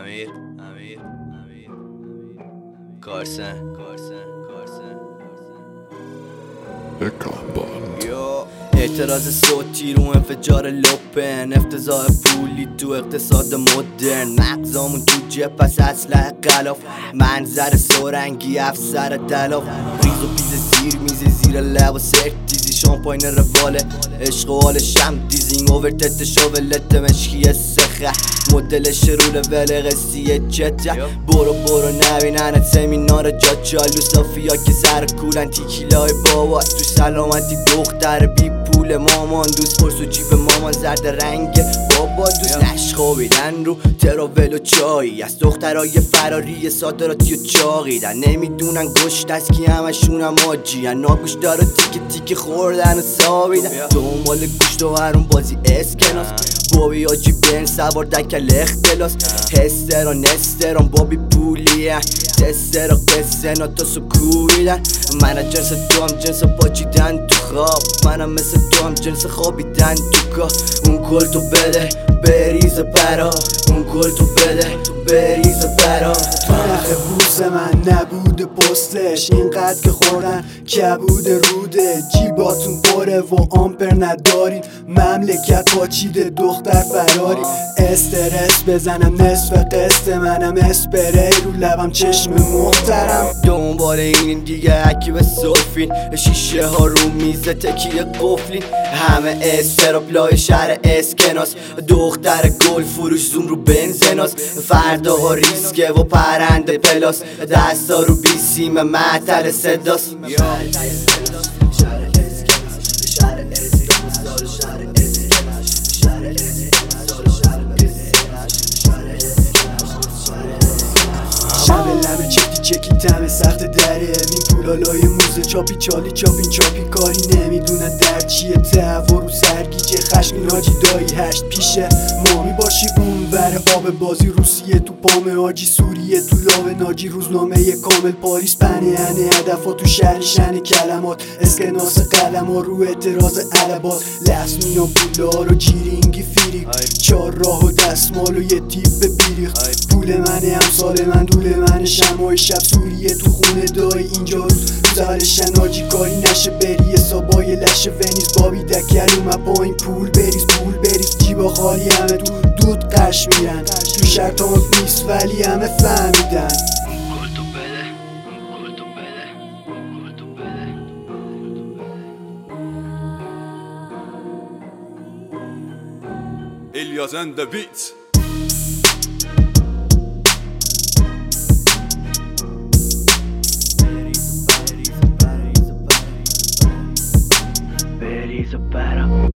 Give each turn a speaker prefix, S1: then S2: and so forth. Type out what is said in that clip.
S1: امیر کارسن اعتراض صوتی رو انفجار لپن، افتضاح پولی تو اقتصاد مدرن، مغزامون تو جب پس اسلحه غلاف، منظر سرنگی افسر دلاف، ریز و پیز زیر میز زیر لب و سرک دیزی شامپاین رواله عشق و حال شم دیزینگ اوورتت شاولت مشکی سخه مدلش رول وله قصیه جته برو نبینن سمینار جاچالو صافیا که سر کولن تیکیلای بابا تو سلامتی دختر بی پول مامان دوست پرس و جیب مامان زرد رنگ بابا دوست نشخوابیدن رو تراول و چایی از دخترای فراری صادراتی و چاقیدن نمیدونن گشت از کی همشونم آجیان ناگوش داره تیک خوردن و سابیدن دنبال گوشت و هرون بازی اسکناس بابی آجی بین سوار دکل اختلاس هستران نستران بابی پولیه تسترا قصه ناتاسو کویدن من از جنس تو هم جنس پاچیدن تو خواب منم مثل تو هم جنس خوابیدن تو گاه اون گل تو بده بریز برا اون گل تو بده بریز برا
S2: تو نخ بوس من نبود پستش اینقدر که خوردن کبود روده جیباتون پره و آمپر ندارین مملکت پاچیده دختر فراری استرس بزنم نصف قسط منم اسپری رو لبم چشم محترم
S1: دنبال این دیگه اکی به صرفین شیشه ها رو میزه تکیه قفلین همه استراپلای شهر اسکناس دختر گل فروش زوم رو بنزناس فردا ها ریسکه و پرنده پلاس دستا رو بیسیم معطل صداست شب لبه چکی تمه سخت دره این پولالای موزه چاپی چالی چاپی کاری نمیدونن در چیه تهوع رو سرگیجه خشمین حاجی دایی هشت پیشه مامی باشی اون بره آب بازی روسیه تو پامه حاجی سوریه تو لاوه ناجی روزنامه کامل پاریس پنه هدفا تو شهر کلمات اسکناس قلم ها رو اعتراض علبات لحظ میان پولا رو جیرینگی فیریک چار راه و دستمال و یه تیپ بیریخ پول منه امسال من دوله منه شمای شب سوریه تو خونه دای اینجا روز سر شناجی کاری نشه بری حسابای لشه ونیز بابی دکر اومد با این پول بریز جیبا خالی همه دود قش میرن تو شهر تانک نیست ولی همه فهمیدن
S3: Ilyas and the Beats.
S1: Berizo para